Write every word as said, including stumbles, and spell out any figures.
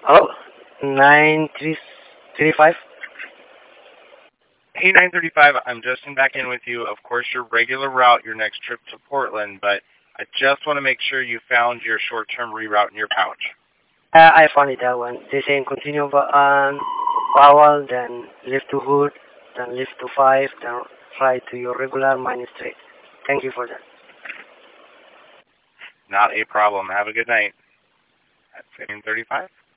Oh, nine three three five. Hey, nine thirty-five, I'm Justin back in with you. Of course, your regular route, your next trip to Portland, but I just want to make sure you found your short-term reroute in your pouch. Uh, I found it that one. The same continue um, vowel, then lift to hood, then lift to five, then right to your regular minus three. Thank you for that. Not a problem. Have a good night. At nine thirty-five.